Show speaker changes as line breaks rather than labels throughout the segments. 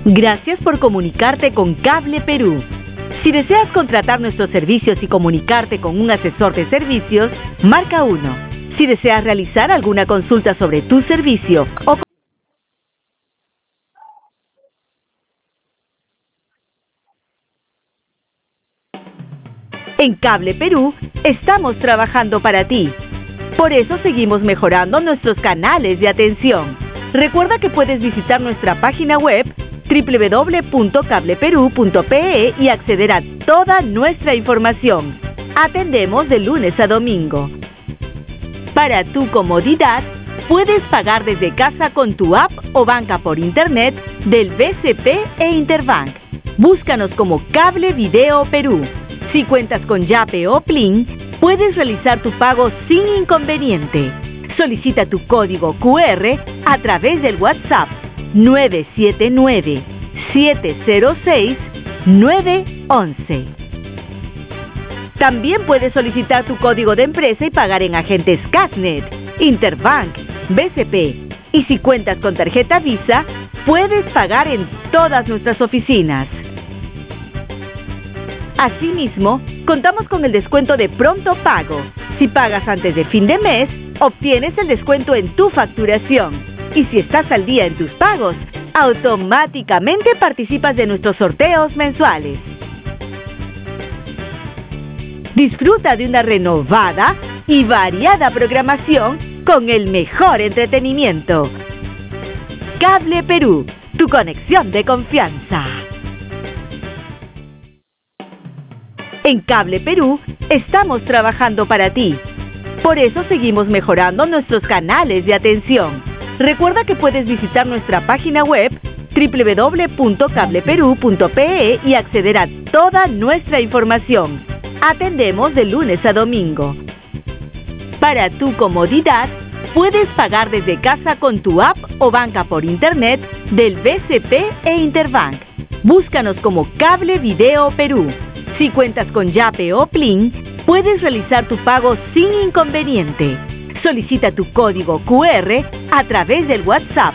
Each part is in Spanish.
Gracias por comunicarte con Cable Perú. Si deseas contratar nuestros servicios y comunicarte con un asesor de servicios, marca 1. Si deseas realizar alguna consulta sobre tu servicio o en Cable Perú, estamos trabajando para ti. Por eso seguimos mejorando nuestros canales de atención. Recuerda que puedes visitar nuestra página web www.cableperú.pe y acceder a toda nuestra información. Atendemos de lunes a domingo. Para tu comodidad, puedes pagar desde casa con tu app o banca por internet del BCP e Interbank. Búscanos como Cable Video Perú. Si cuentas con Yape o Plin, puedes realizar tu pago sin inconveniente. Solicita tu código QR a través del WhatsApp 979-706-911. También puedes solicitar tu código de empresa y pagar en agentes Casnet, Interbank, BCP. Y si cuentas con tarjeta Visa, puedes pagar en todas nuestras oficinas. Asimismo, contamos con el descuento de pronto pago. Si pagas antes de fin de mes, obtienes el descuento en tu facturación. Y si estás al día en tus pagos, automáticamente participas de nuestros sorteos mensuales. Disfruta de una renovada y variada programación con el mejor entretenimiento. Cable Perú, tu conexión de confianza. En Cable Perú, estamos trabajando para ti. Por eso seguimos mejorando nuestros canales de atención. Recuerda que puedes visitar nuestra página web www.cableperú.pe y acceder a toda nuestra información. Atendemos de lunes a domingo. Para tu comodidad, puedes pagar desde casa con tu app o banca por internet del BCP e Interbank. Búscanos como Cable Video Perú. Si cuentas con Yape o Plin, puedes realizar tu pago sin inconveniente. Solicita tu código QR a través del WhatsApp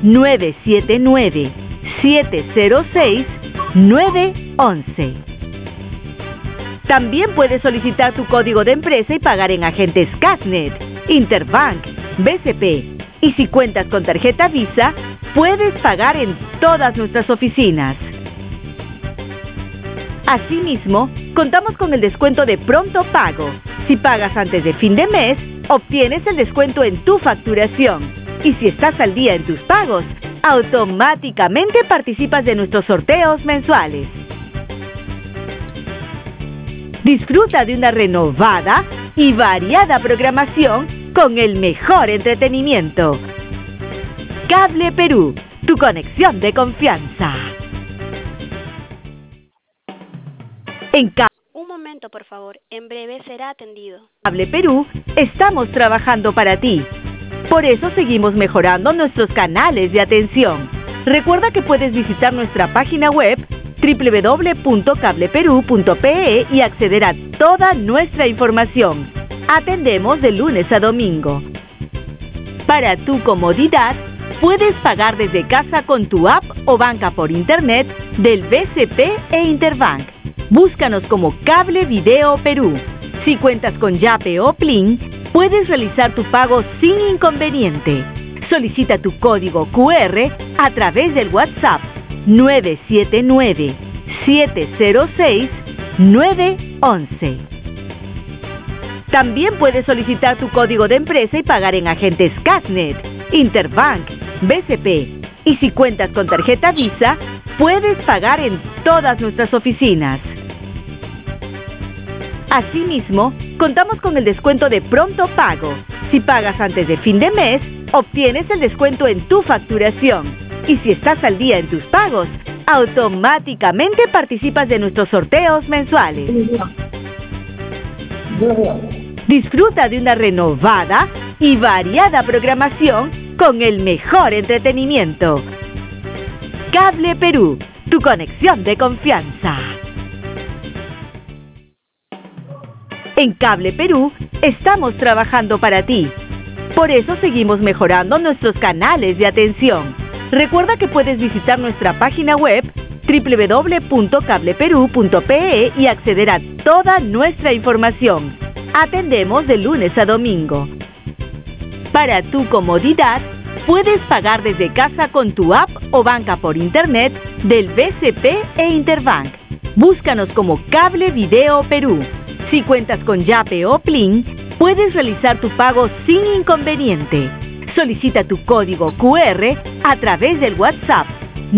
979-706-911. También puedes solicitar tu código de empresa y pagar en agentes Casnet, Interbank, BCP. Y si cuentas con tarjeta Visa, puedes pagar en todas nuestras oficinas. Asimismo, contamos con el descuento de pronto pago. Si pagas antes de fin de mes, obtienes el descuento en tu facturación. Y si estás al día en tus pagos, automáticamente participas de nuestros sorteos mensuales. Disfruta de una renovada y variada programación con el mejor entretenimiento. Cable Perú, tu conexión de confianza.
Un momento, por favor. En breve será atendido.
Cable Perú, estamos trabajando para ti. Por eso seguimos mejorando nuestros canales de atención. Recuerda que puedes visitar nuestra página web www.cableperú.pe y acceder a toda nuestra información. Atendemos de lunes a domingo. Para tu comodidad, puedes pagar desde casa con tu app o banca por internet del BCP e Interbank. Búscanos como Cable Video Perú. Si cuentas con Yape o Plin, puedes realizar tu pago sin inconveniente. Solicita tu código QR a través del WhatsApp 979-706-911. También puedes solicitar tu código de empresa y pagar en agentes Casnet, Interbank, BCP. Y si cuentas con tarjeta Visa, puedes pagar en todas nuestras oficinas. Asimismo, contamos con el descuento de pronto pago. Si pagas antes de fin de mes, obtienes el descuento en tu facturación. Y si estás al día en tus pagos, automáticamente participas de nuestros sorteos mensuales. Disfruta de una renovada y variada programación con el mejor entretenimiento. Cable Perú, tu conexión de confianza. En Cable Perú, estamos trabajando para ti. Por eso seguimos mejorando nuestros canales de atención. Recuerda que puedes visitar nuestra página web www.cableperú.pe y acceder a toda nuestra información. Atendemos de lunes a domingo. Para tu comodidad, puedes pagar desde casa con tu app o banca por internet del BCP e Interbank. Búscanos como Cable Video Perú. Si cuentas con Yape o Plin, puedes realizar tu pago sin inconveniente. Solicita tu código QR a través del WhatsApp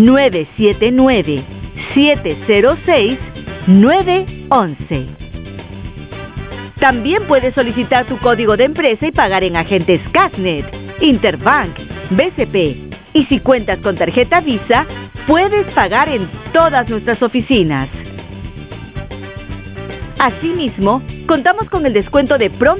979-706-911. También puedes solicitar tu código de empresa y pagar en agentes Casnet, Interbank, BCP. Y si cuentas con tarjeta Visa, puedes pagar en todas nuestras oficinas. Asimismo, contamos con el descuento de Prom